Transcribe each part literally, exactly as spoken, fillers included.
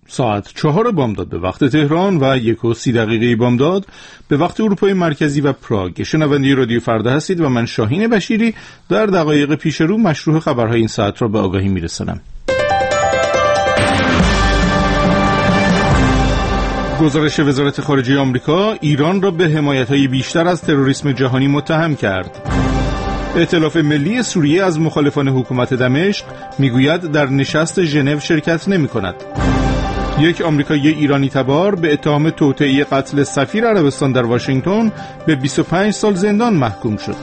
ساعت چهار بامداد به وقت تهران و یک و سی دقیقه بامداد به وقت اروپای مرکزی و پراگ. شنونده رادیو فردا هستید و من شاهین بشیری در دقایق پیش رو مشروع خبرهای این ساعت را به آگاهی میرسانم. گزارش وزارت خارجه آمریکا ایران را به حمایت‌های بیشتر از تروریسم جهانی متهم کرد. ائتلاف ملی سوریه از مخالفان حکومت دمشق میگوید در نشست ژنو شرکت نمی‌کند. یک آمریکایی ایرانی تبار به اتهام توطئه قتل سفیر عربستان در واشنگتن به بیست و پنج سال زندان محکوم شد.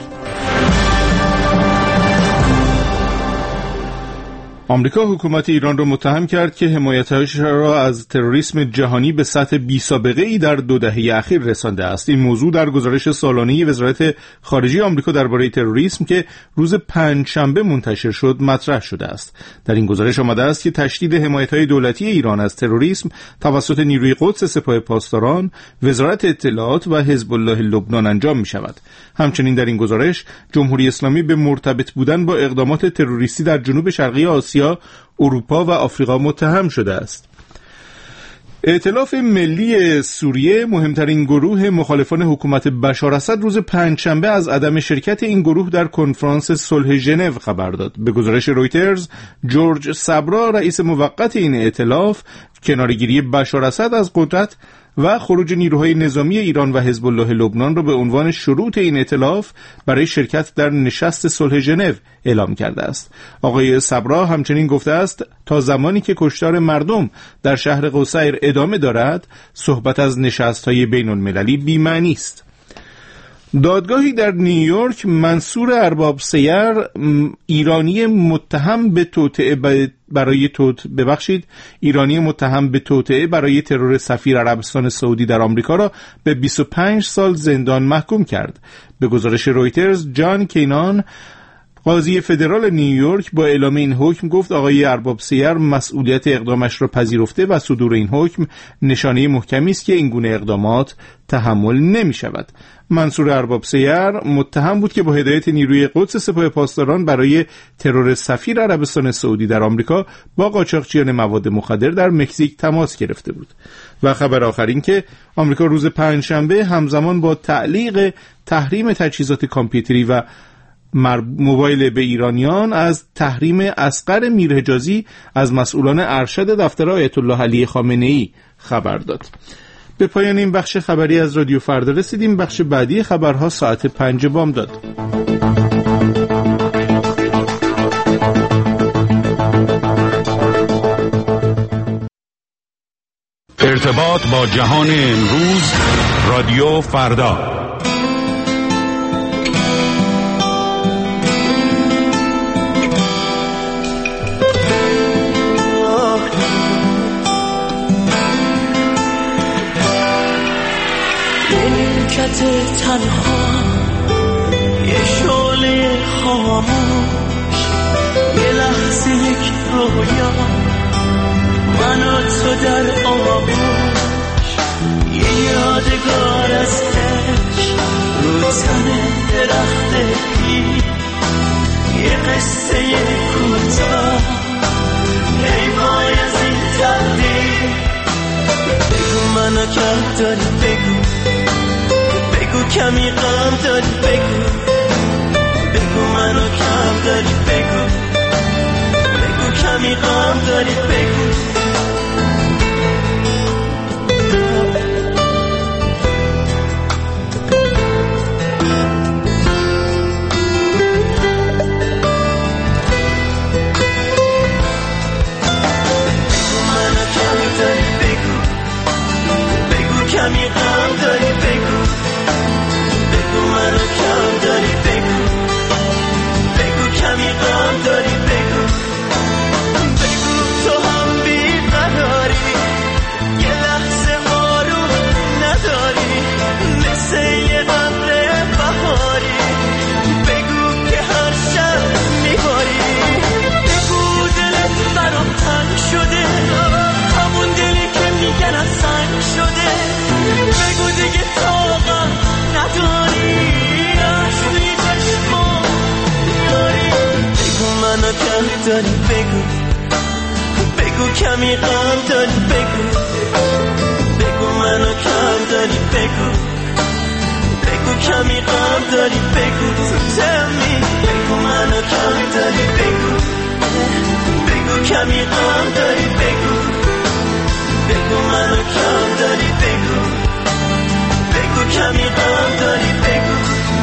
آمریکا حکومت ایران را متهم کرد که حمایتش را از تروریسم جهانی به سطح بی‌سابقه‌ای در دو دهه اخیر رسانده است. این موضوع در گزارش سالانه وزارت خارجه آمریکا درباره تروریسم که روز پنجشنبه منتشر شد مطرح شده است. در این گزارش آمده است که تشدید حمایت‌های دولتی ایران از تروریسم توسط نیروی قدس سپاه پاسداران، وزارت اطلاعات و حزب الله لبنان انجام می‌شود. همچنین در این گزارش جمهوری اسلامی به مرتبط بودن با اقدامات تروریستی در جنوب شرقی آسیا، اروپا و آفریقا متهم شده است. ائتلاف ملی سوریه، مهمترین گروه مخالفان حکومت بشار اسد، روز پنجشنبه از عدم شرکت این گروه در کنفرانس صلح ژنو خبر داد. به گزارش رویترز، جورج صبرا، رئیس موقت این ائتلاف، کناره‌گیری بشار اسد از قدرت و خروج نیروهای نظامی ایران و حزب الله لبنان را به عنوان شروط این ائتلاف برای شرکت در نشست صلح ژنو اعلام کرده است. آقای صبرا همچنین گفته است تا زمانی که کشتار مردم در شهر قصیر ادامه دارد، صحبت از نشست‌های بین‌المللی بی‌معنی است. دادگاهی در نیویورک منصور ارباب سیر، ایرانی متهم به توطئه برای توت ببخشید ایرانی متهم به توطئه برای ترور سفیر عربستان سعودی در آمریکا را به بیست و پنج سال زندان محکوم کرد. به گزارش رویترز، جان کینان، قاضی فدرال نیویورک، با اعلام این حکم گفت آقای ارباب سیر مسئولیت اقدامش را پذیرفته و صدور این حکم نشانه محکمی است که این گونه اقدامات تحمل نمی شود. منصور ارباب سیر متهم بود که با هدایت نیروی قدس سپاه پاسداران برای ترور سفیر عربستان سعودی در آمریکا با قاچاقچیان مواد مخدر در مکزیک تماس گرفته بود. و خبر آخر این که آمریکا روز پنجشنبه همزمان با تعلیق تحریم تجهیزات کامپیوتری و موبایل به ایرانیان از تحریم اصغر میرحجازی از مسئولان ارشد دفتر آیت الله علی خامنه‌ای خبر داد. به پایان این بخش خبری از رادیو فردا رسیدیم. بخش بعدی خبرها ساعت پنج بامداد. ارتباط با جهان امروز، رادیو فردا. تنها یه شعله خاموش، یه لحظه یک رویا، من و تو در آغوش، یه یادگار از عشق رو تن درخت پیر، یه قصه کوتاه، ای وای از این تقدیر. بگو منو کم داری، بگو بگو کمی غم داری، بگو بگو منو کم داری، بگو بگو کمی غم داری، بگو منو کم داری، بگو بگو کمی غم داری، بگو بگو منو کم داری، بگو بگو کمی غم داری، بگو بگو تو هم بیقراری، یه لحظه آروم نداری، مثل یه ابر بهاری، بگو که هر شب میباری، بگو دلت برام تنگ شده، همون دلی که میگن از سنگ شده، بگو دیگه طاقت نداری، عشقی چشما یاری، بگو منو کم داری، بگو بگو کمی غم داری، بگو بگو منو کم داری بگو بگو کمی غم داری بگو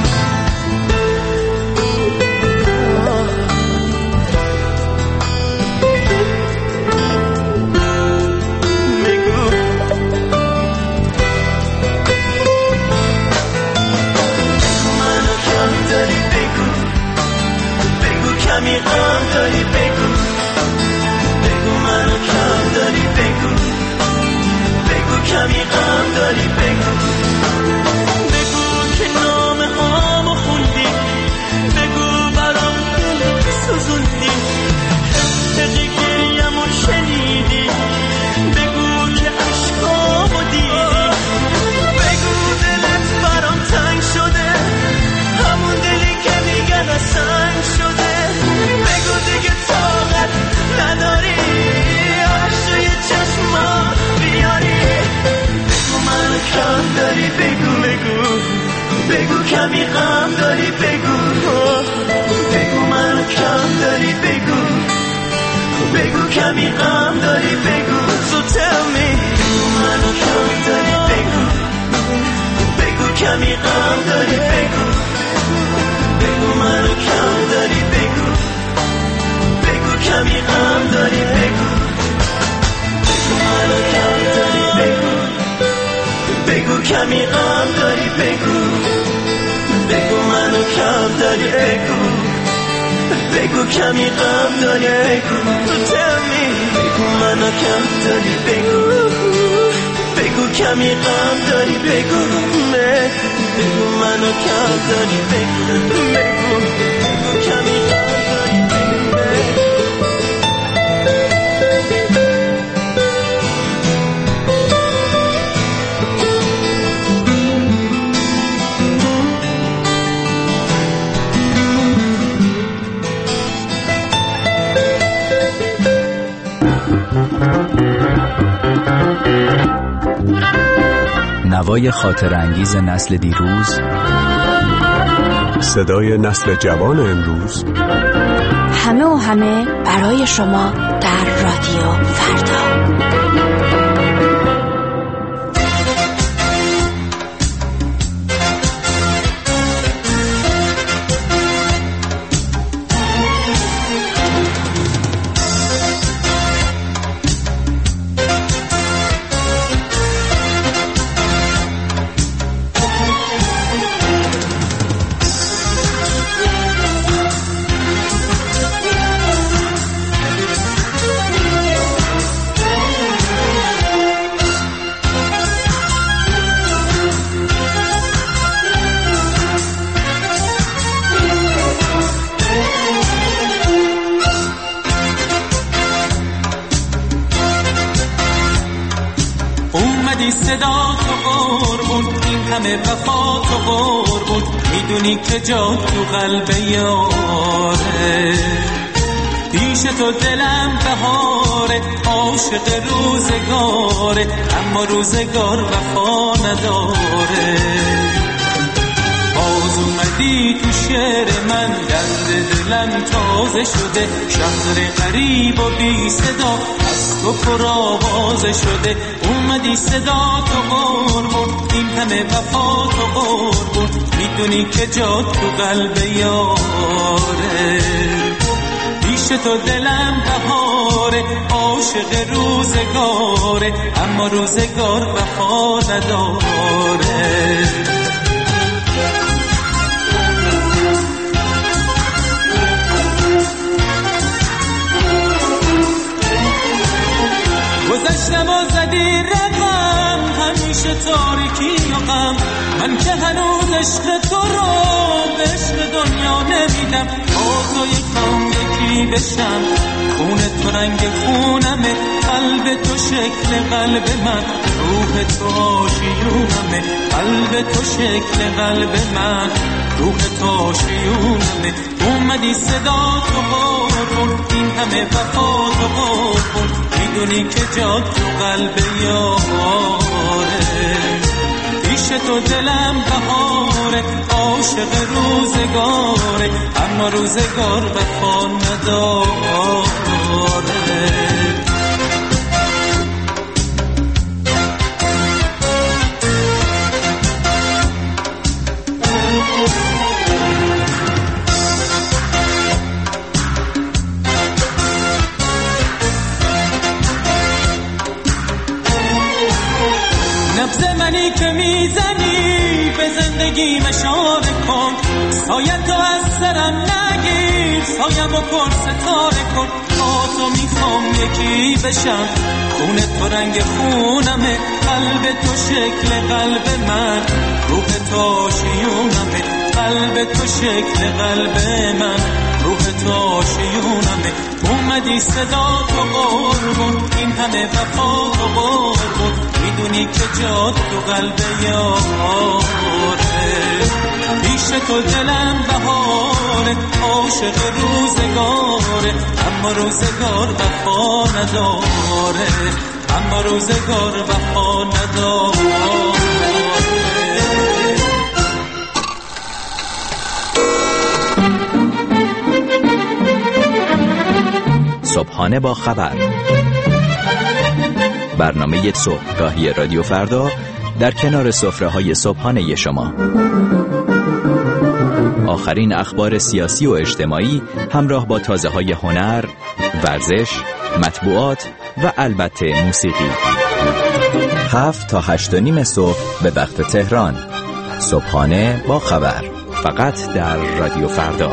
کمی غم داری بگو بگو منو کم داری بگو بگو کمی غم داری بگو بگو که نامه هامو خوندی بگو برام دل سوزوندی حقی گریمو شنیدی بگو که عشقامو دیدی بگو دلت برام تنگ شده همون دلی که میگن سنگ شده بگو دیگه طاقت نداری عشق توی چشما بیاری بگو منو کم داری بگو بگو بگو کمی غم داری بگو بگو منو کم داری بگو بگو کمی غم داری بگو So tell me بگو منو کم داری بگو بگو کمی غم داری بگو بگو منو کم داری بگو بگو کمی غم داری بگو بگو منو کم داری بگو بگو کمی غم داری بگو بگو منو کم داری بگو بگو کمی غم داری بگو تو tell me بگو منو کم داری بگو بگو کمی غم داری بگو بگو منو کم داری بگو بگو بگو کمی غم داری بگو نوای خاطر انگیز نسل دیروز، صدای نسل جوان امروز، همه و همه برای شما در رادیو فردا. صدا تو قربون این همه وفا تو قربون میدونی که جا تو قلب یاره پیش تو دلم بهاره عاشق روزگاره اما روزگار وفا نداره باز اومدی تو شعر من درد دلم تازه شده شهر غریب و بی صدا از تو پر آوازه شده اومدی صدا تو قربون این همه وفا تو قربون میدونی که جا تو قلب یاره پیش تو دلم بهاره عاشق روزگاره اما روزگار وفا نداره گذشتم و زدی رقم همیشه تاریکی و غم من که هنوز عشق تو رو به عشق دنیا نمیدم با تو یکم یکی بشم خون تو رنگ خونمه قلب تو شکل قلب من روح تو آشیونمه قلب تو شکل قلب من روح تو آشیونمه اومدی صدا تو قربون این همه وفا تو قربون میدونی که جا تو قلب یاره پیش تو دلم بهاره عاشق روزگاره اما روزگار وفا نداره زنی که میزنی به زندگی اشاره کن، سایه تو از سرم نگیر، سایه با پر ستاره کن. با تو میخوام یکی بشم، خون تو رنگ خونمه، قلب تو شکل قلب من، روح تو آشیونمه، قلب تو شکل قلب من، روح تو آشیونمه. اومدی صدا تو قربون، این همه وفا تو قربون، میدونی که جا تو قلب یاره، پیش تو دلم بهاره، عاشق روزگاره، اما روزگار وفا نداره، اما روزگار وفا نداره. صبحانه با خبر، برنامه صبحگاهی رادیو فردا در کنار سفره‌های صبحانه شما. آخرین اخبار سیاسی و اجتماعی همراه با تازه‌های هنر، ورزش، مطبوعات و البته موسیقی. هفت تا هشت و نیم صبح به وقت تهران. صبحانه با خبر، فقط در رادیو فردا.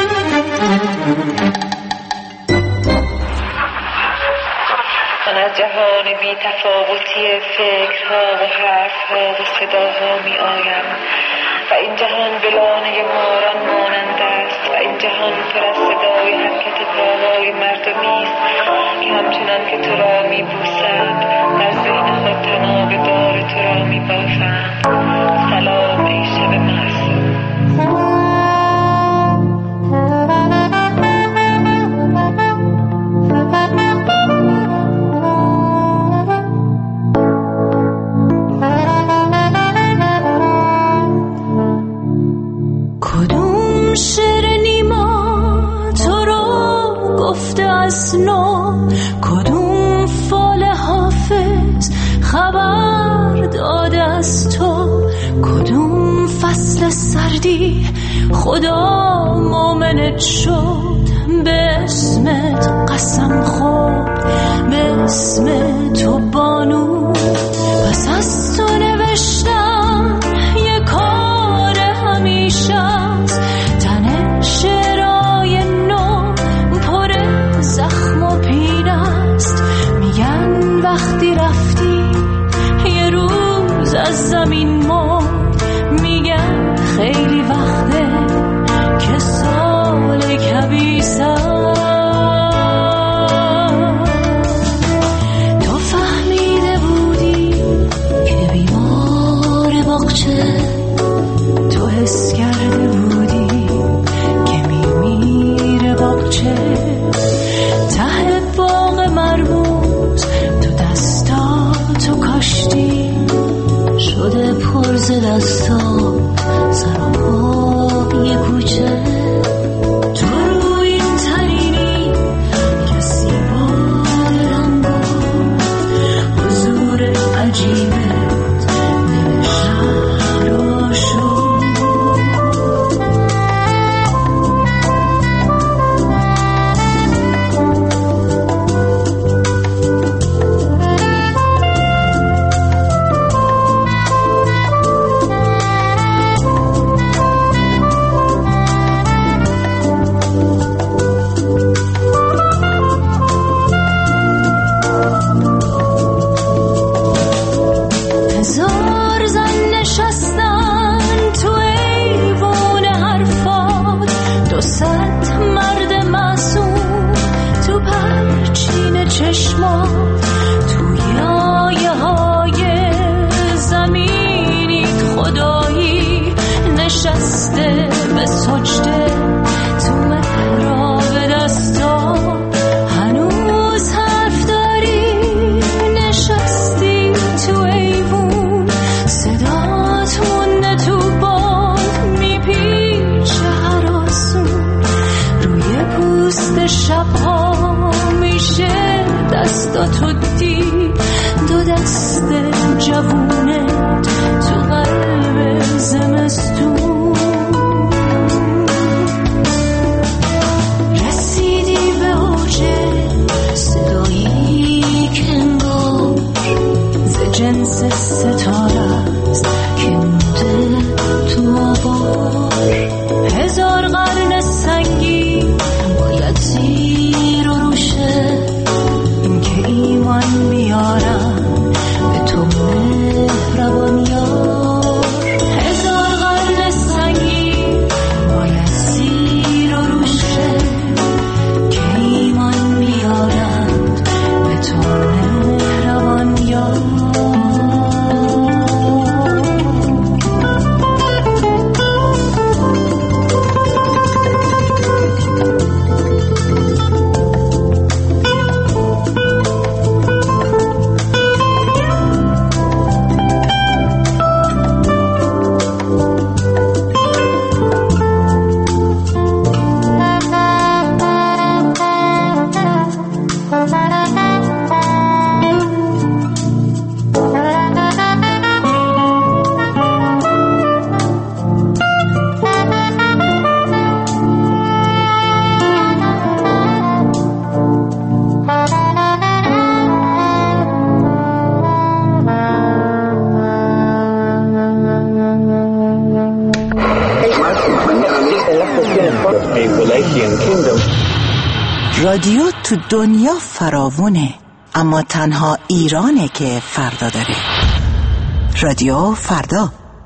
من از جهان بی تفاوتی فکرها و حرفها و صداها می آیم و این جهان بلانه ماران مانند است و این جهان پر از صدای حرکت پاهای مردمی است که همچنان که تو را می بوسند در ذهن خود طناب دار تو را می بافند. سلام ای شب معصوم. کدوم فال حافظ خبر داده از تو، کدوم فصل سردی خدا مومنت شد، به اسمت قسم خورد، به اسم تو بانو. پس از تو نوشتم یه کار همیشه است، تن شعرهای نو پر زخم و پین است. میگن وقتی رفتی یه روز از زمین مرد، میگن خیلی وقته که سال کبیس است. تو فهمیده بودی که بیمار باغچه، تو حس کرده بودی که میمیره باغچه، ته باغ مرموز تو دستاتو کاشتی، شده پر ز دستا سر و پا یه کوچه. تو رو این تنینی کسی با رنگ و حضور عجیبت دل شهر رو شد. هزار زن نشستن تو ایوون حرفات، دو صد مرد معصوم تو پرچین چشمات، توی آیه های زمینی خدایی نشسته به سجده، تو محراب دستا هنوز حرف داری، نشستی تو ایوون صدات مونده تو باد، میپیچه هراسون روی پوست شبها، میشه دستاتو دید دو دست جوونت تو قلب زمستون. رسیدی به اوج صدایی که انگار ز جنس ستاره میارم به تو مهربان یار. هزار قرن سنگین بایستی رو روشه که ایمان میارم به تو مهربان یار. رادیو تو دنیا فراوونه، اما تنها ایرانه که فردا داره. رادیو فردا.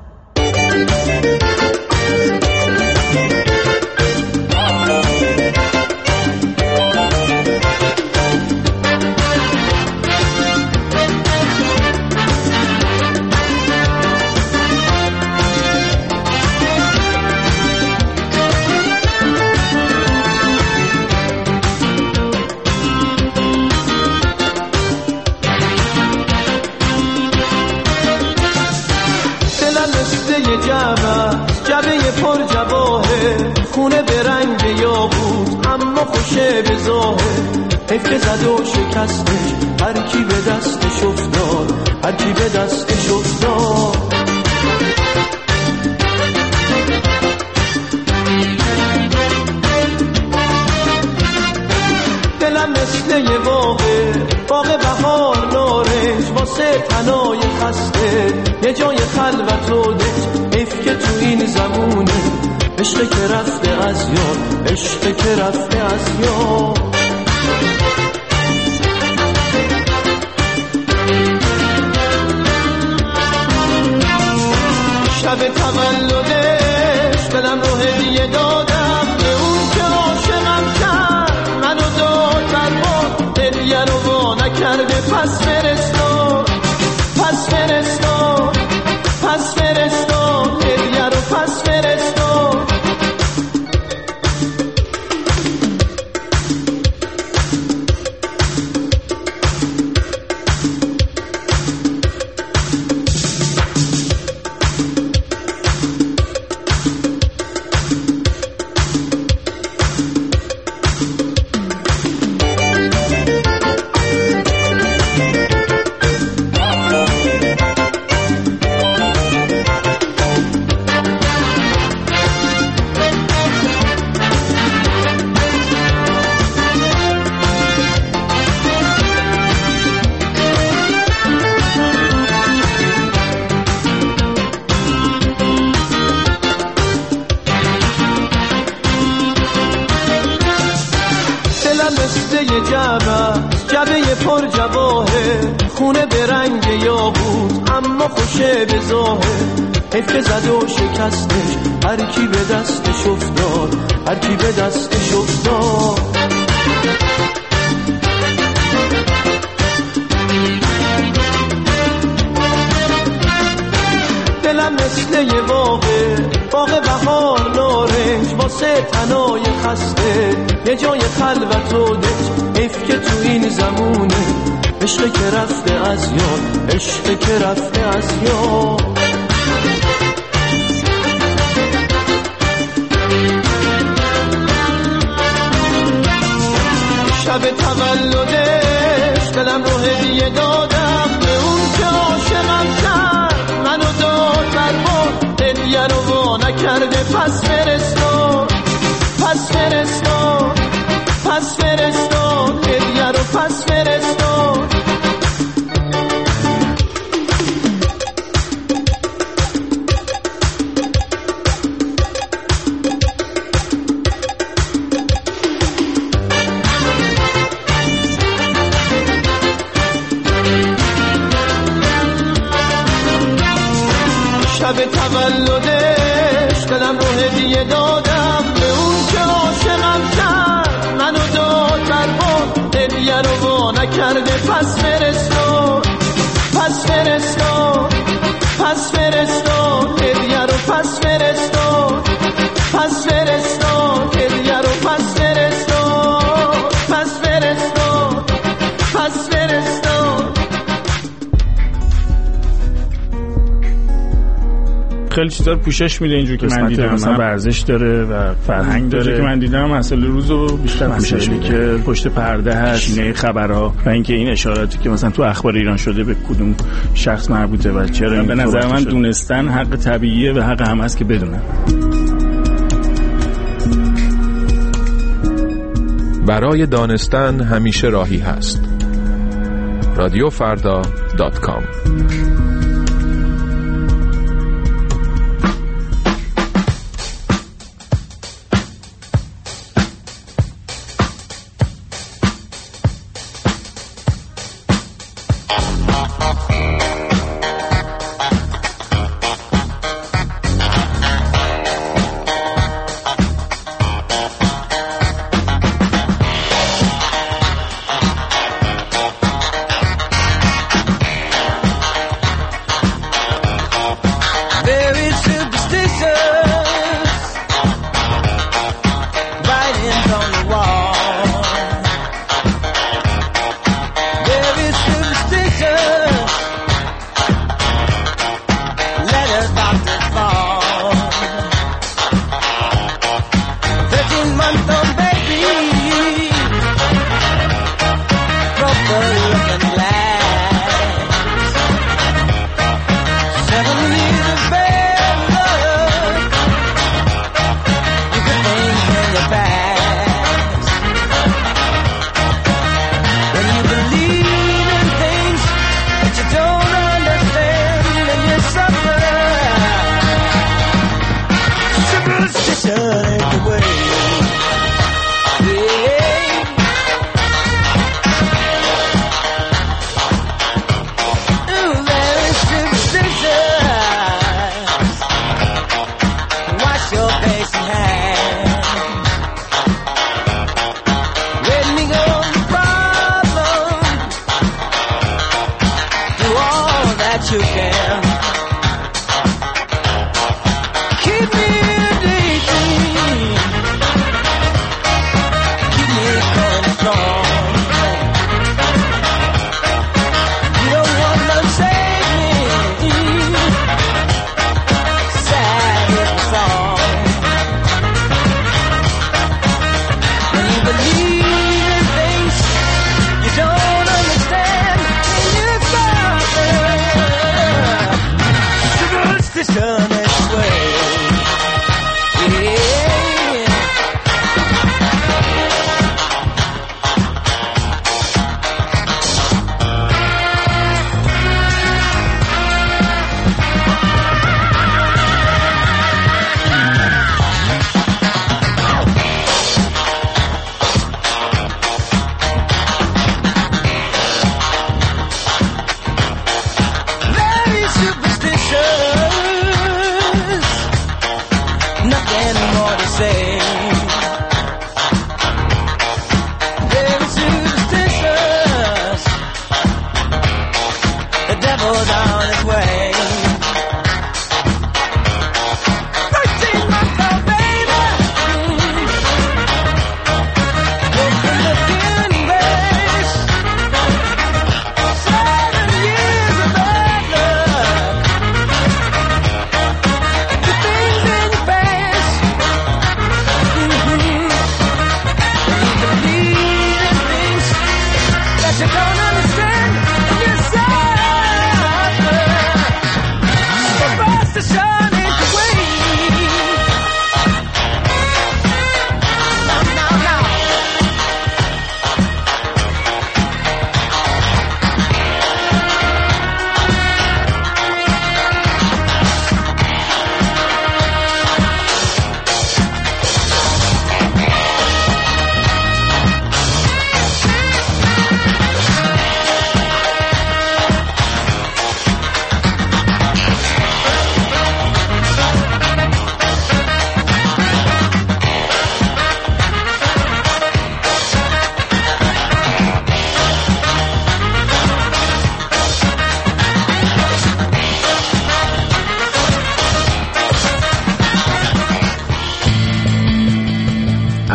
جبه پر جواهر، خونه به رنگ یاقوت اما خوشه به ظاهر. حیف زد و شکستش هر کی به دستش افتاد، هر کی به دستش افتاد. دلم مثل یه باغه، باغ بهار نارنج، واسه تنای خسته یه جای خلوت و دج. حیف که تو این زمونه عشق که رفته از یاد، عشق که رفته از یاد. شب تولدش دلم رو هدیه دادم به اون که عاشقم کرد، منو داد بر باد، هدیه رو وا نکرده. پس فرستاد، پس فرستاد، پس فرستاد، هدیه رو پس فرستاد. جبه پر جواهر، خونه به رنگ یاقوت اما خوشه به ظاهر. حیف زد و شکستش هر کی به دستش افتاد، هر کی به دستش افتاد. دلم مثل یه باغه، باغ بهار نارنج، واسه تنای خسته یه جای خلوت و دج. حیف که تو این زمونه عشق که رفته از یاد، عشق که رفته از یاد. شب تولدش دلم رو هدیه دادم به اون که عاشقم کرد، منو داد بر باد، هدیه رو وا نکرده. پس فرستاد، پس فرستاد، پس فرستاد، هدیه رو پس فرستاد. شب تولدش دلم رو هدیه دادم به اون که عاشقم کرد منو داد بر بود هدیه رو وا نکرده پس فرستاد پس فرستاد پس فرستاد هدیه رو پس فرستاد پس فرستاد هدیه رو پس فرستاد پس فرستاد پس فرستاد. خیلی چیزا رو پوشش میده اینجور که من دیدم، مثلا ورزش داره و فرهنگ داره که من دیدم مسئله روزو بیشتر پوشش میده که پشت پرده هست شینه خبرها و اینکه این اشاراتی که مثلا تو اخبار ایران شده به کدوم شخص مربوطه و چرا. به نظر من دونستن حق طبیعیه و حق هم هست که بدونن. برای دانستن همیشه راهی هست. رادیو فردا دات کام. You don't understand yourself.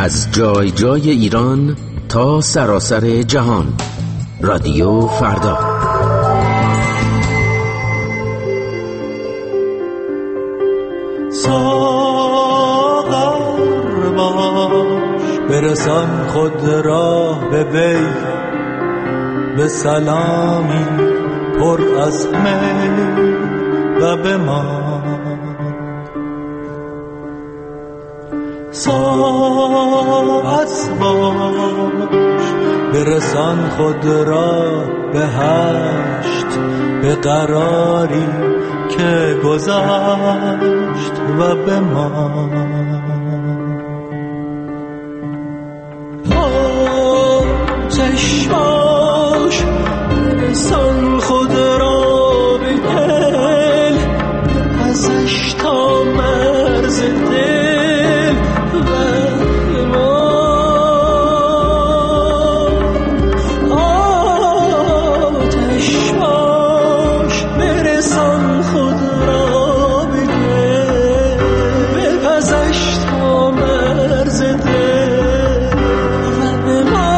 از جای جای ایران تا سراسر جهان. رادیو فردا. ساغر باش برسان خود را به وی، به سلامی پر از می و به ما. ساعت باش برسان خود را به هشت، به قراری که گذشت و به ما. آتش باش برسان خود را به دل، ازش تا مرز دل و به ما. آتش باش برسان خود را به دل، بپزش تا مرز دل و به ما.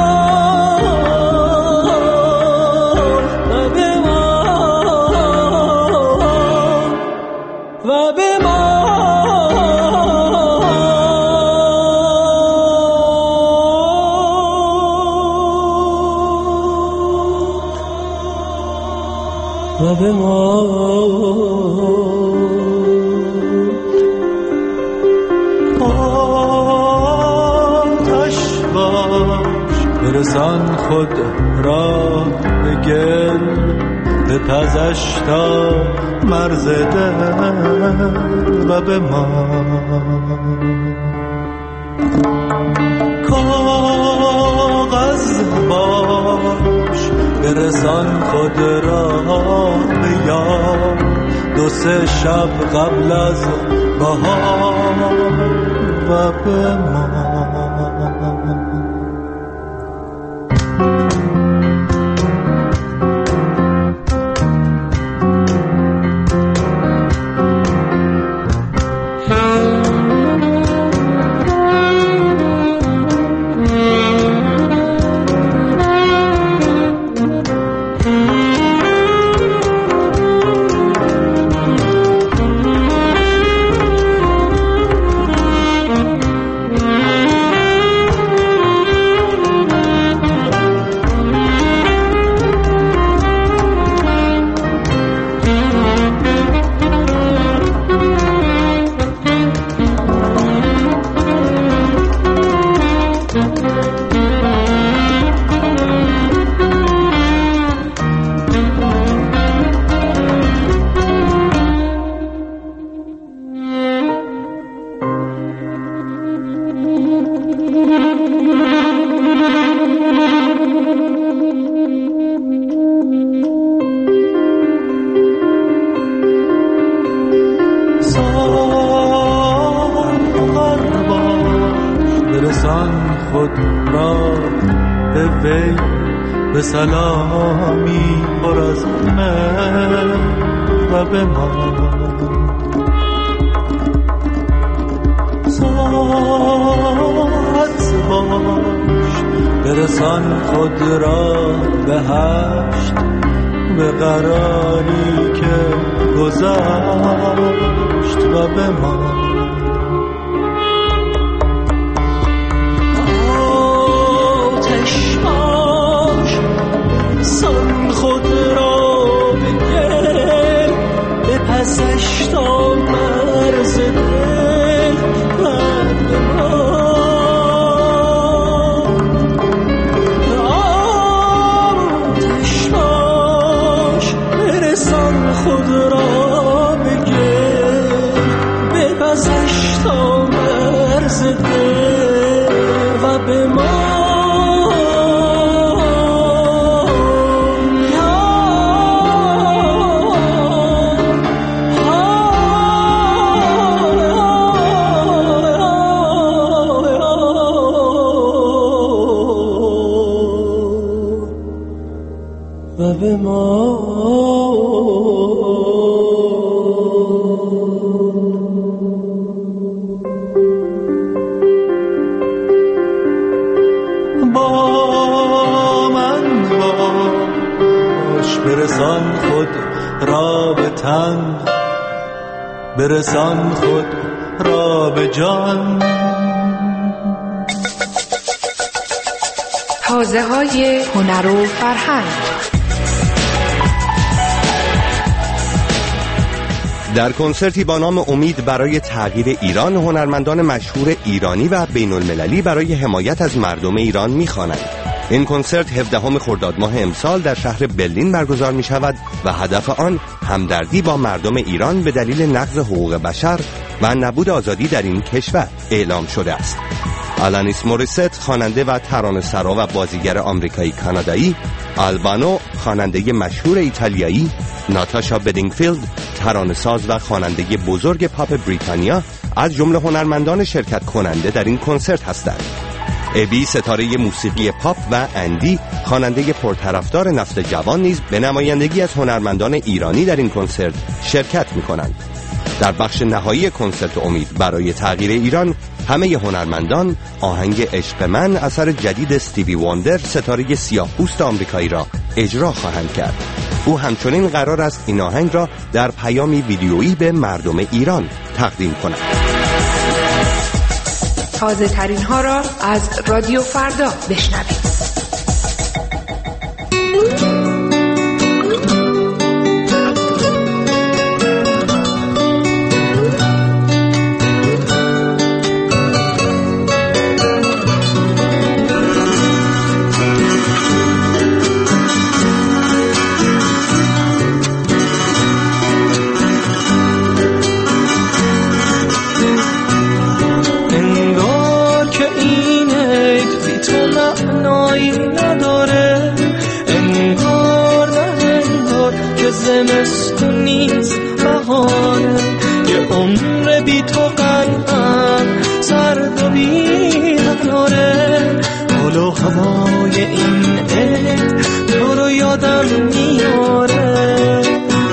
و به ما آتش باش برسان خود را به گل، به پزش تا مرز دل و به ما. کاغذ باش برسان خود را به یار، دو سه شب قبل از بهار و به ما. به سلامی پر از من و به ما. ساعت باش برسان خود را به هشت، به قراری که گذشت و به ما. سان خود را به گل، به پسش تا مرز دل و به ما. آتش باش برسان خود را به گل، به پسش برسان خود را به تن، برسان خود را به جان. تازه های هنر و فرهنگ. در کنسرتی با نام امید برای تغییر ایران، هنرمندان مشهور ایرانی و بین المللی برای حمایت از مردم ایران می‌خوانند. این کنسرت هفدهم خرداد ماه امسال در شهر برلین برگزار می شود و هدف آن همدردی با مردم ایران به دلیل نقض حقوق بشر و نبود آزادی در این کشور اعلام شده است. آلانیس موریست، خواننده و ترانه‌سرا و بازیگر آمریکایی کانادایی، آلبانو، خواننده مشهور ایتالیایی، ناتاشا بدینگفیلد، ترانه‌ساز و خواننده بزرگ پاپ بریتانیا از جمله هنرمندان شرکت کننده در این کنسرت هستند. ابی، ستاره موسیقی پاپ، و اندی، خواننده پرطرفدار نسل جوان، نیز به نمایندگی از هنرمندان ایرانی در این کنسرت شرکت می‌کنند. در بخش نهایی کنسرت امید برای تغییر ایران، همه هنرمندان آهنگ عشق من اثر جدید استیوی واندر، ستاره سیاه‌پوست آمریکایی را اجرا خواهند کرد. او همچنین قرار است این آهنگ را در پیامی ویدیویی به مردم ایران تقدیم کند. تازه ترین ها را از رادیو فردا بشنوید. زمستون نیست بهاره، یه عمر بی تو قلبم سرد و بی قراره. حال و هوای این عید تو رو یادم میاره.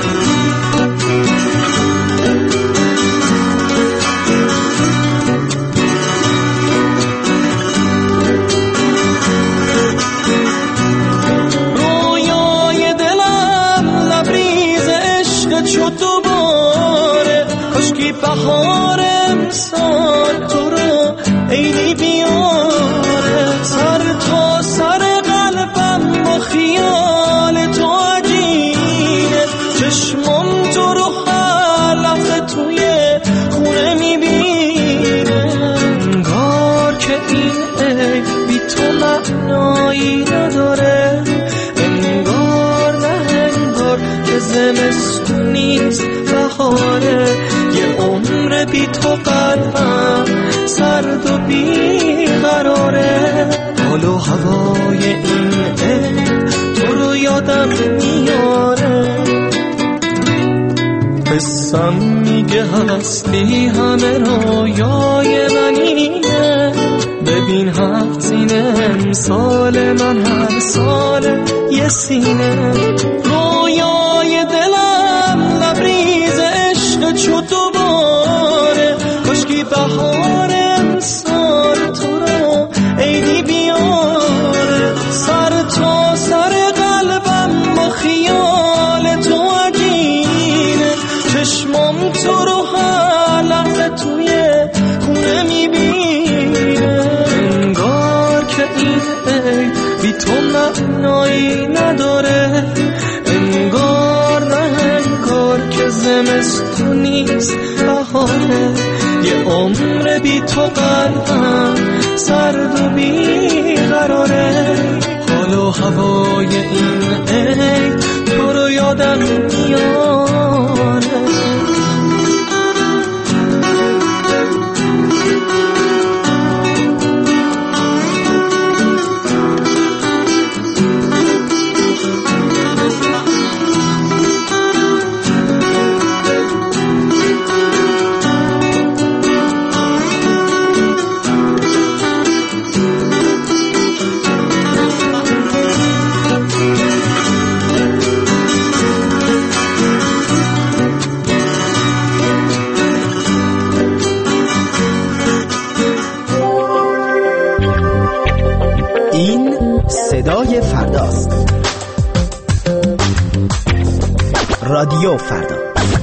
بهار امسال تو رو عیدی بیاره. سر تا سر قلبم با خیال تو عجینه، چشمم تو رو هر لحظه توی خونه میبینه. انگار که این عید بی تو معنایی نداره، انگار نه انگار که زمستون نیست بهاره. یه عمر بی تو قلبم سرد و بی قراره. حال و هوای این عید تو رو یادم میاره. قصم میگه هستی همه رویای منینه. ببین هفت سینه امسال من هر سال یه سینه. رویای دلم لبریز عشق چو دوباره. کاشکی بهار امسال تو رو عیدی بیاره. سر تا سر قلبم با خیال تو عجینه، چشمم تو رو هر لحظه توی خونه میبینه. انگار که این عید بی تو معنایی نداره، انگار نه انگار که زمستون نیست بهاره. یه عمر بی تو قلبم سرد و بی قراره. حال و هوای این عید تو رو یادم میاره. رادیو فردا.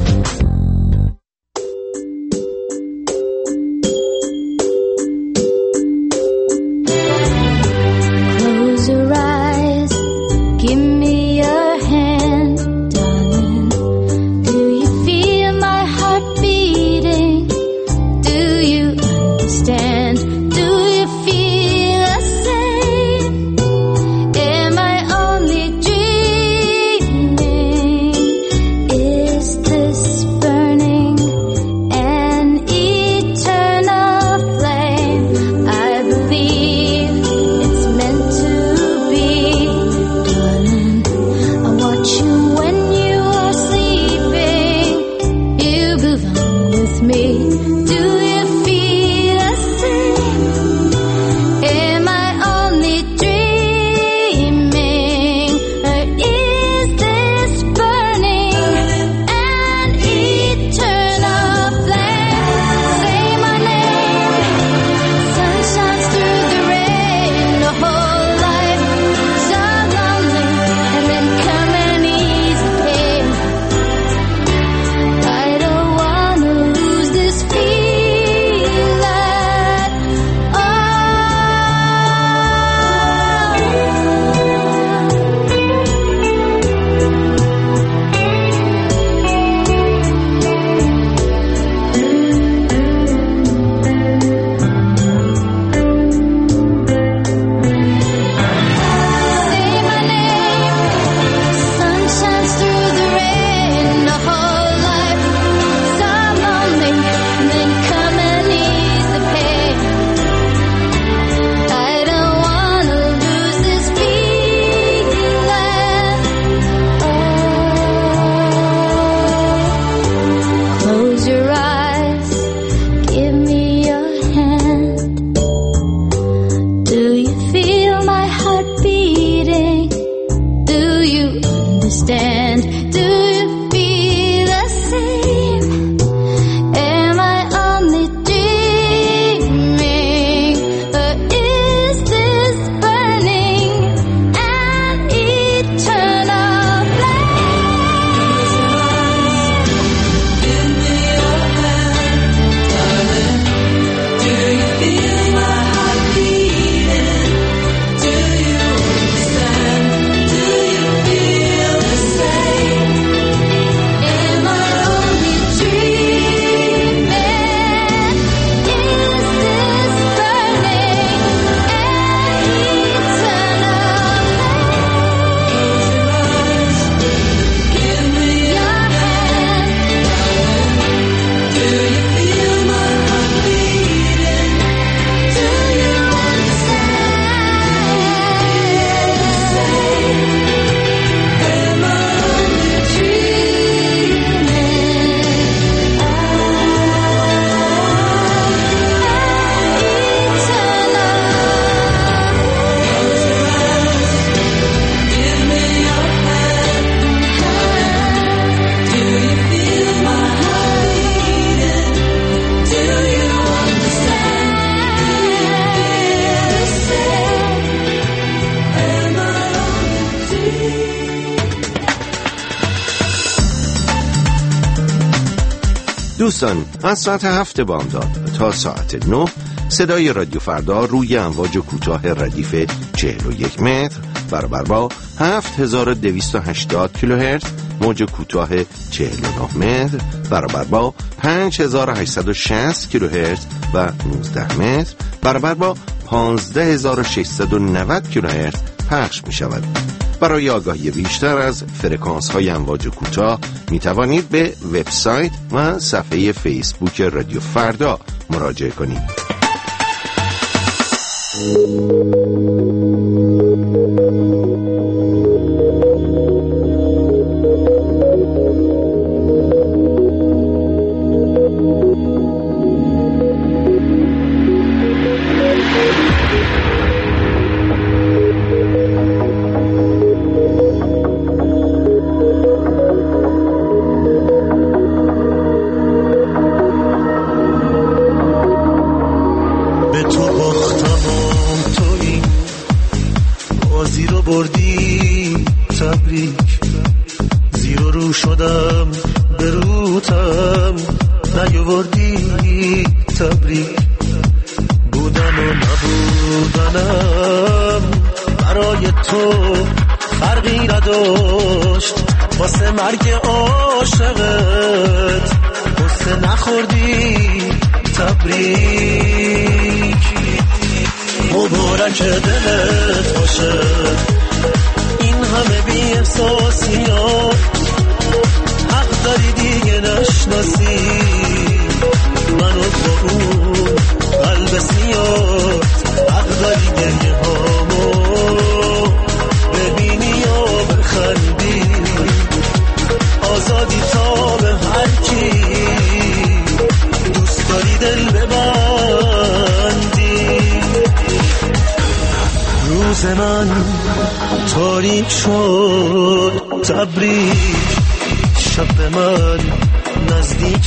دوستان، از ساعت هفت بامداد تا ساعت نه صدای رادیو فردا روی امواج کوتاه ردیف چهل و یک متر برابر با هفت هزار و دویست و هشتاد کیلوهرتز، موج کوتاه چهل و نه متر برابر با پنج هزار و هشتصد و شصت کیلوهرتز و نوزده متر برابر با پانزده هزار و ششصد و نود کیلوهرتز پخش می شود. برای آگاهی بیشتر از فرکانس های امواج کوتاه می توانید به وبسایت و صفحه فیسبوک رادیو فردا مراجعه کنید. رو شدم به روتم نیاوردی تبریک بودن و نبودنم برای تو فرقی نداشت واسه مرگ عاشقت قصه نخوردی تبریک مبارک دلت باشه این همه بی احساسیات حق داری دیگه نشناسی منو با اون قلب سیات حق داری گریه هامو ببینی یا بخندی آزادی تا به هر کی دوست داری دل ببندی روز من تاریک شد تبریک شب به من نزدیک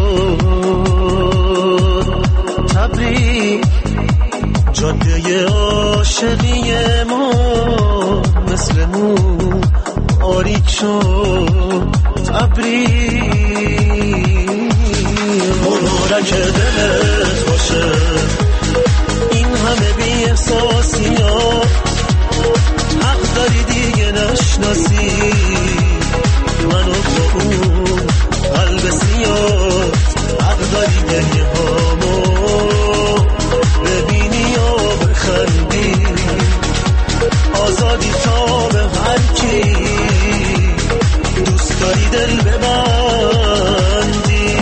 شد تبریک جاده عاشقی ما مثل مو آریک شد تبریک مبارک دلت باشه این همه بی احساسیات حق داری دیگه نشناسی منو با اون قلب سیات حق داری گریه هامو ببینی یا بخندی آزادی تا به هر کی دوست داری دل ببندی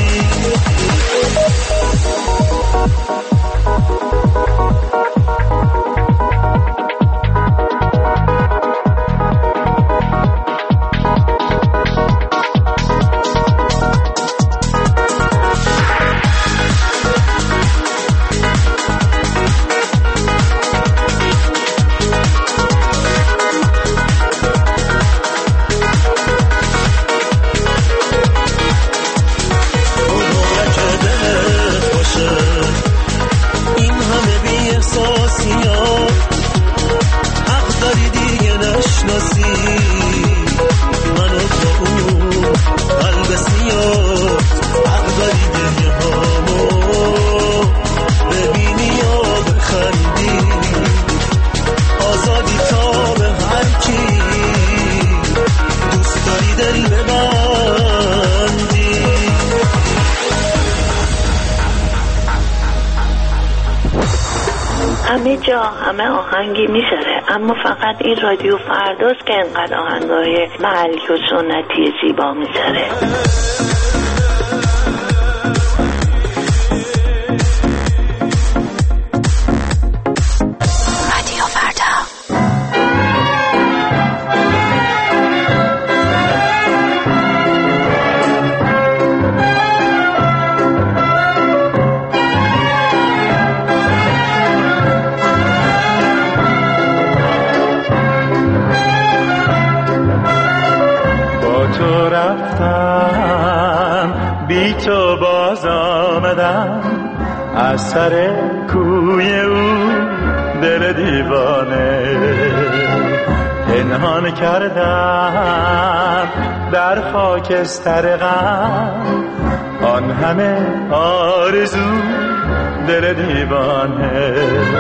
همه جا همه آهنگی میذاره اما فقط این رادیو فرداست که انقدر آهنگای محلی و سنتی زیبا میذاره. بی تو باز آمدم از سر کوی او دل دیوانه پنهان کردم در خاکستر غم آن همه آرزو دل دیوانه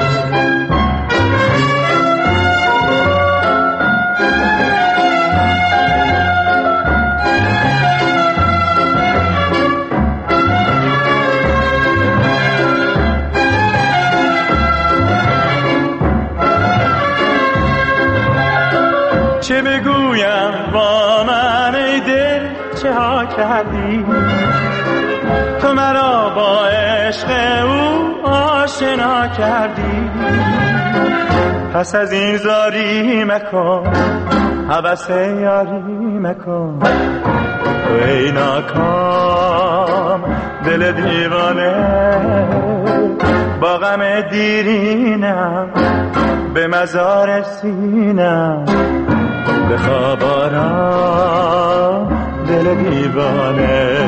چه بگویم با من ای دل چه ها کردی تو مرا با عشق او آشنا کردی پس از این زاری مکن هوس یاری مکن تو ای ناکام دل دیوانه با غم دیرینم به مزار سینم به خواب آرام دل دیوانه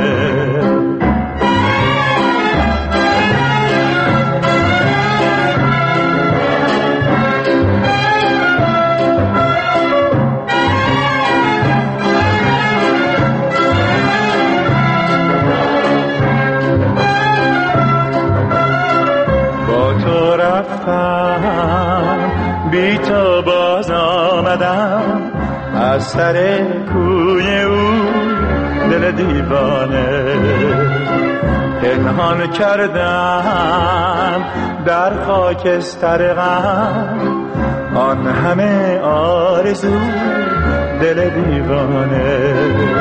از سر کوی او دل دیوانه پنهان کردم در خاکستر غم آن همه آرزو دل دیوانه.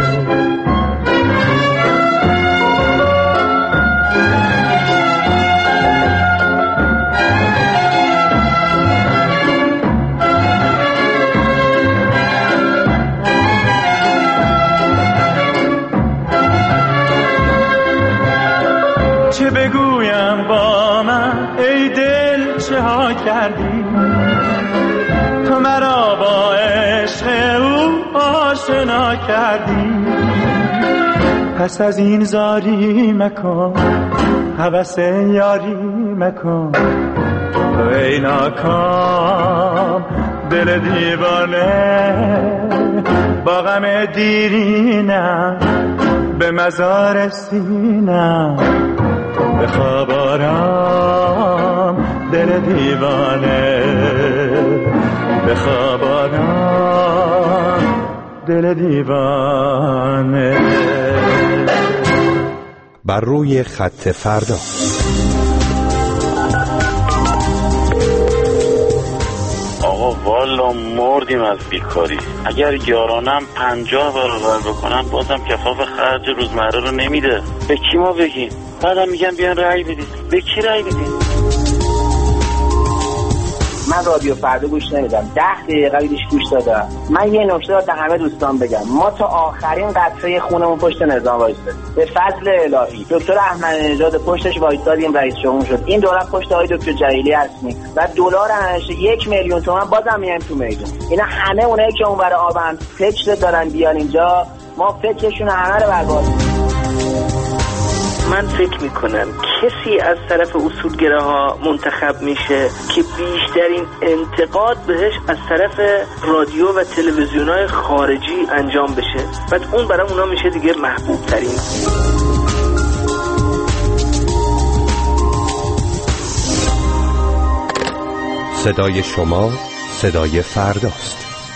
چه بگویم با من ای دل چه ها کردی تو مرا با عشق او آشنا کردی پس از این زاری مکن هوس یاری مکن ای ناکام دل دیوانه با غم دیرینم به مزار سینم بخواب آرام دل دیوانه بخواب آرام دل دیوانه. بر روی خط فردا. آقا والا مردیم از بیکاری. اگر یارانم پنجاه برابر بکنن بازم کفاف خرج روزمره رو نمیده. به کی ما بگیم؟ بعدم میگن بیان رأی بدید. به کی رأی بدید؟ من رادیو فردا گوش نمیدم. ده دقیقه قبلش گوش دادم. من یه نکته رو به همه دوستان بگم. ما تا آخرین قطره خونمون پشت نظام وایسادیم. به فضل الهی دکتر احمد نژاد پشتش وایسادیم رئیس جمهور شد. این دولت پشت آقای دکتر جلیلی هستیم و دلار همیشه یک میلیون تومان بازم میایم تو میدون. اینا همه اونایی که اونور آبن فکر دارن بیان اینجا ما فکرشون همه رو برباد. من فکر میکنم کسی از طرف اصولگراها منتخب میشه که بیشترین انتقاد بهش از طرف رادیو و تلویزیون‌های خارجی انجام بشه، بعد اون برای اونا میشه دیگه محبوب ترین. صدای شما صدای فرداست.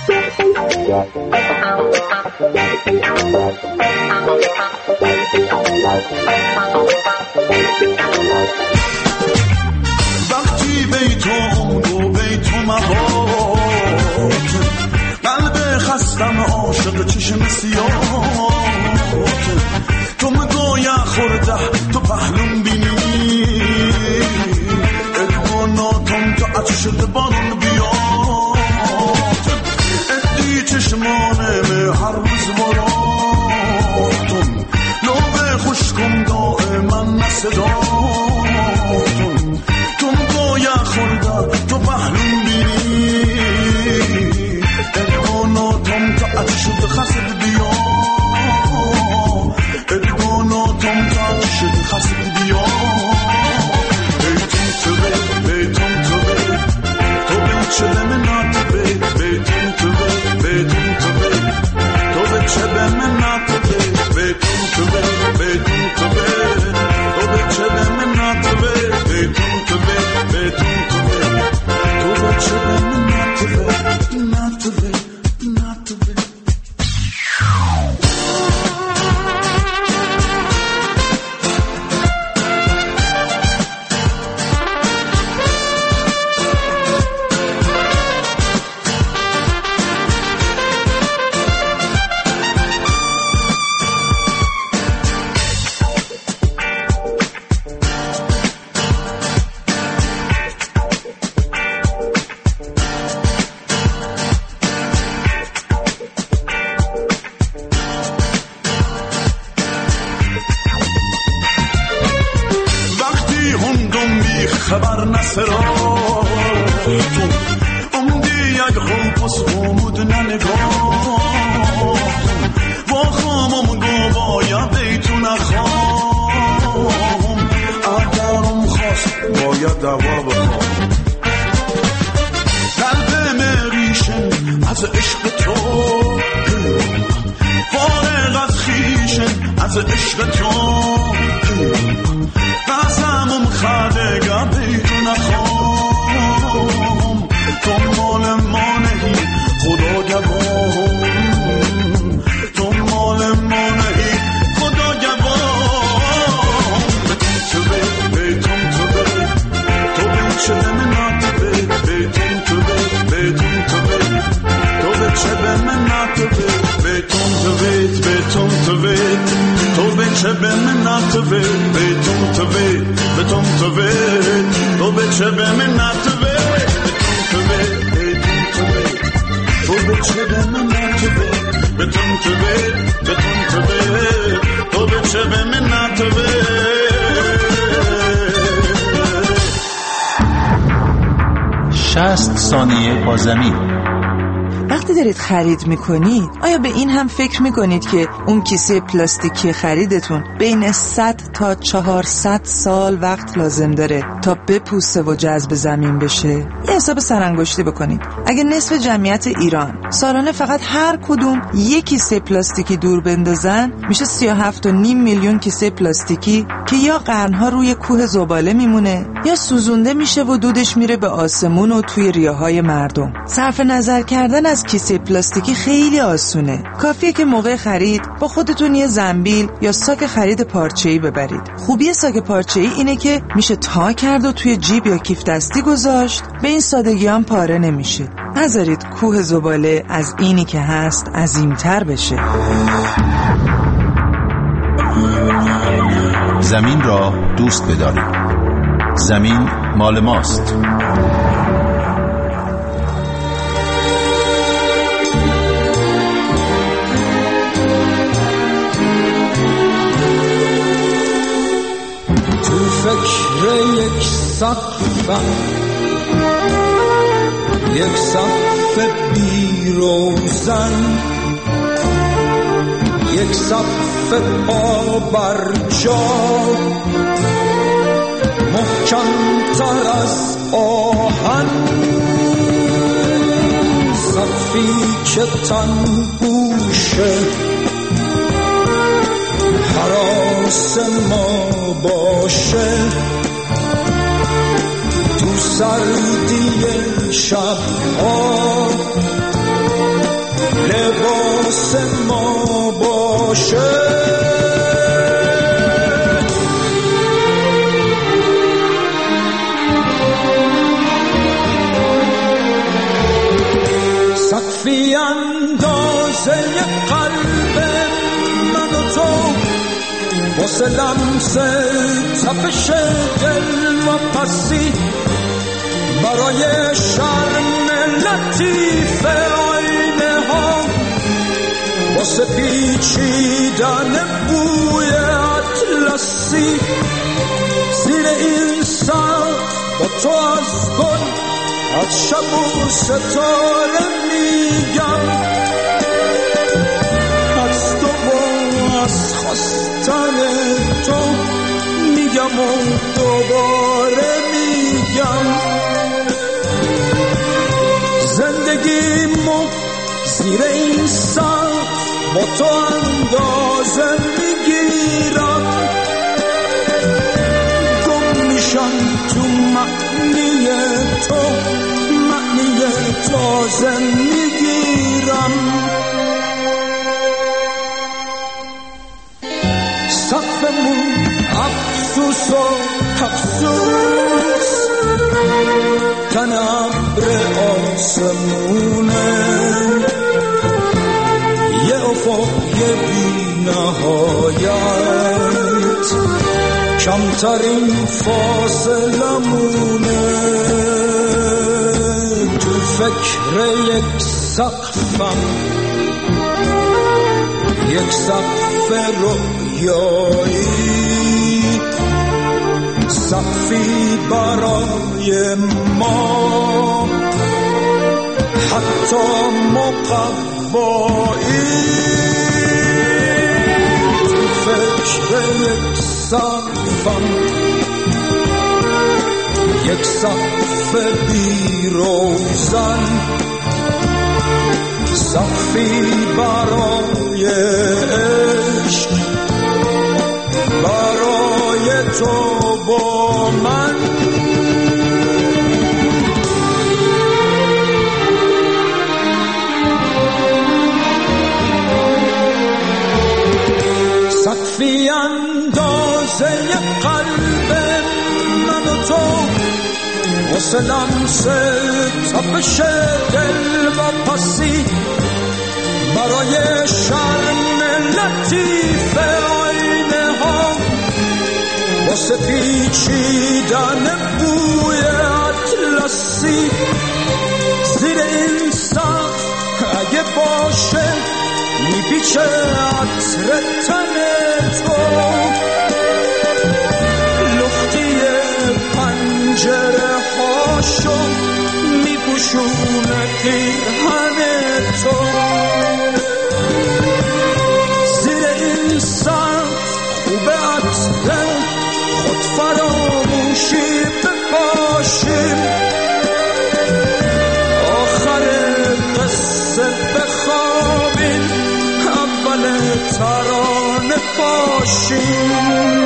وقتی بیتم رو بیتم عباد قلب خستم عاشق چشم سیاه تو مگویا خورده تو پهلوم بینی ادواناتم تو عطشت بارون بیاد ادی چشمانم هر روز مراتم لوب خوشکم دائما نصداتم تو مگویا خورده تو پهلوم بینی ادواناتم تو عطشت خسد بیاد ادواناتم تو عطشت خسد بیاد چه به من ناتبه بیتون تو به بیتون تو به تو به چه به من ناتبه بیتون تو به بیتون تو به تو به چه به من ناتبه بیتون تو به بیتون تو به تو به چه به من ناتبه ناتبه ناتبه. خبر نسرا تو امدی یک خوبس بود ننگاه و خامم گو باید بیتو نخوام اگرم خواست باید دوا بخوام قلب مریشن از عشق تو فارغ از خیشن از عشق تو قسمم خدگم بیتو نخوام تو مال ما نهی خدا گوام چه به منت وی بیتون تو وی بتون تو وی تو به چه به منت وی بتون تو وی بیتون تو وی تو به چه به منت وی بتون تو وی بتون تو وی تو به چه به منت وی. شصت ثانیه با زمین. وقتی دارید خرید میکنید آیا به این هم فکر میکنید که اون کیسه پلاستیکی خریدتون بین صد تا چهارصد سال وقت لازم داره تا بپوسه و جذب زمین بشه؟ یه حساب سرانگشتی بکنید. اگه نصف جمعیت ایران سالانه فقط هر کدوم یک کیسه پلاستیکی دور بندازن میشه سی و هفت و نیم میلیون کیسه پلاستیکی که یا قرنها روی کوه زباله میمونه یا سوزونده میشه و دودش میره به آسمون و توی ریه‌های مردم. صرف نظر کردن از کیسه پلاستیکی خیلی آسونه. کافیه که موقع خرید با خودتون یه زنبیل یا ساک خرید پارچه‌ای ببرید. خوبی ساک پارچه‌ای اینه که میشه تا کرد و توی جیب یا کیف دستی گذاشت، به این سادگی هم پاره نمیشه. نذارید کوه زباله از اینی که هست عظیم‌تر بشه. زمین را دوست بدارید. زمین مال ماست. تو فکر یک سقفم، یک سقف بیروزن، یک سقف پا بر جا، محکم تر از آهن، سقفی که تن گوشه حراس ما باشه، تو سردی شبها لباس ما باشه. سقفی اندازه قلب من و تو، واسه لمس تپش دل و پسی، برای شرم لطیف آینه ها، واسه پیچیدن بوی اطلسی، زیر این سقف با تو از گل، از شب و ستاره میگم، از تو و از خواستن تو میگم و دوباره میگم، زندگیمو زیر این سقف با تو اندازه میگیرم، گم میشم تو معنی تو، معنی تازه میگیرم. سقفمون افسوس و افسوس، تن ابر آسمونه، یه افق یه بی نهایت، کمترین فاصله مونه. تو فکر یک سقفم، یک سقف رویایی، سقفی برای ما، حتی مقوایی. تو فکر یک سقفم، یک سقف بیروزن، سقفی برای عشق، برای تو با من. سقفی اندازه قلب من و تو، واسه لمس تپش دل و پسی، برای شرم لطیف آینه واسه پیچیدن بوی اطلسی زیر این سقف اگه باشه میپیچه عطر تن تو لختی پنجره هاشو میپوشونه پیرهن تو زیر این سقف خوبه عطر خود فراموشی بپاشیم آخر قصه بخوابیم اول ترانه باشیم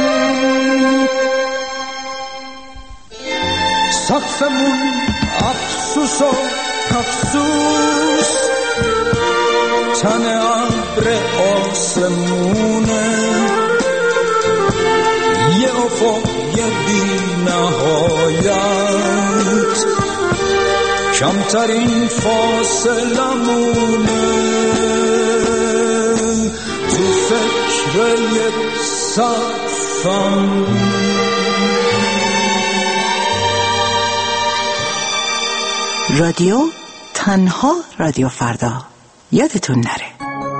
سقفمون افسوس و افسوس تن ابر آسمونه یه افق یه بی نهایت کمترین فاصلمونه تو فکر یک سقفم رادیو تنها رادیو فردا یادتون نره.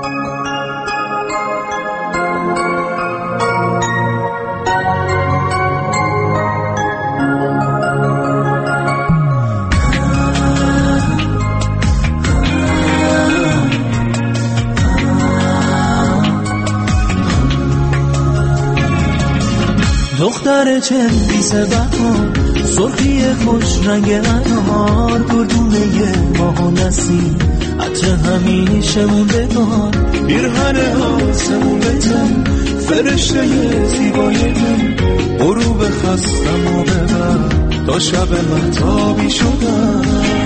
دختر چندیس بهار سرخی خوش رنگ انار گردونه ماه و نسیم عطر همیشه موندگار پیرهن آسمون بتن فرشته زیبای من غروب خستم و ببر تا شب مهتابی شدم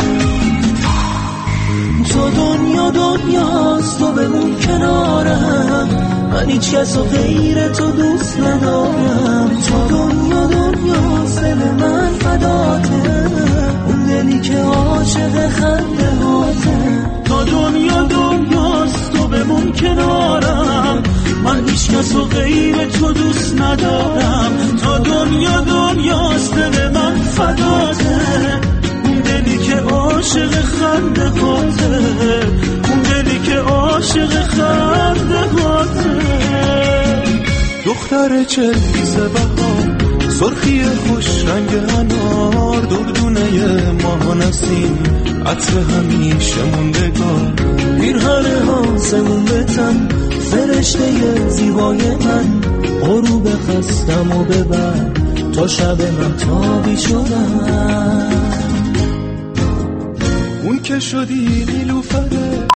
تو دنیا دنیاست تو بمون کنارم من هیچ کس و غیر تو دوست ندارم تو دنیا دنیاست دل من فداته اون دلی که عاشق خنده هاته تو دنیا دنیاست تو بمون کنارم من هیچ کس و غیر تو دوست ندارم تو دنیا دنیاست دل من فداته اون دلی که عاشق خنده هاته اون دلی که عاشق خنده هاته دختر چلیز بهار سرخی خوش رنگ انار دردونه ماه نسیم عطر همیشه موندگار پیرهن آسمون بتن فرشته زیبای من غروب خستم و ببر تا شب من تابی شدم اون که شدی نیلوفره